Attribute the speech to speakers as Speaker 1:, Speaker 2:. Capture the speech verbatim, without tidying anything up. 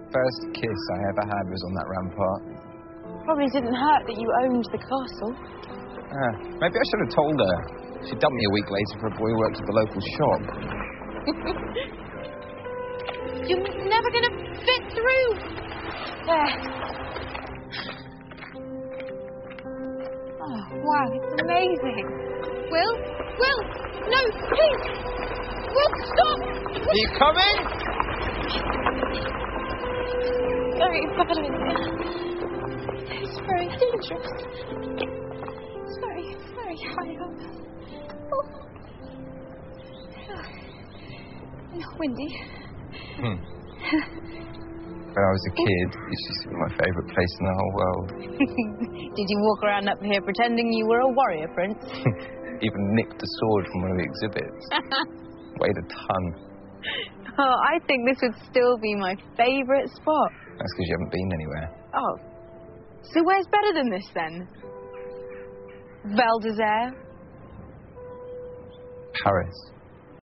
Speaker 1: First kiss I ever had was on that rampart.
Speaker 2: Probably didn't hurt that you owned the castle.
Speaker 1: Ah, maybe I should have told her. She dumped me a week later for a boy who worked at the local shop.
Speaker 2: You're never going to fit through. There. Oh, wow, it's amazing. Will? Will? No, please! Will, stop!
Speaker 1: Are you coming?
Speaker 2: Very bad in here. It's very dangerous. It's very, very high up. Oh. Oh. Windy.
Speaker 1: Hmm. When I was a kid, it used to be my favourite place in the whole world.
Speaker 2: Did you walk around up here pretending you were a warrior prince?
Speaker 1: Even nicked a sword from one of the exhibits. Weighed a ton.
Speaker 2: Oh, I think this would still be my favourite spot.
Speaker 1: That's because you haven't been anywhere.
Speaker 2: Oh. So where's better than this, then? Val d'Isere?
Speaker 1: Paris.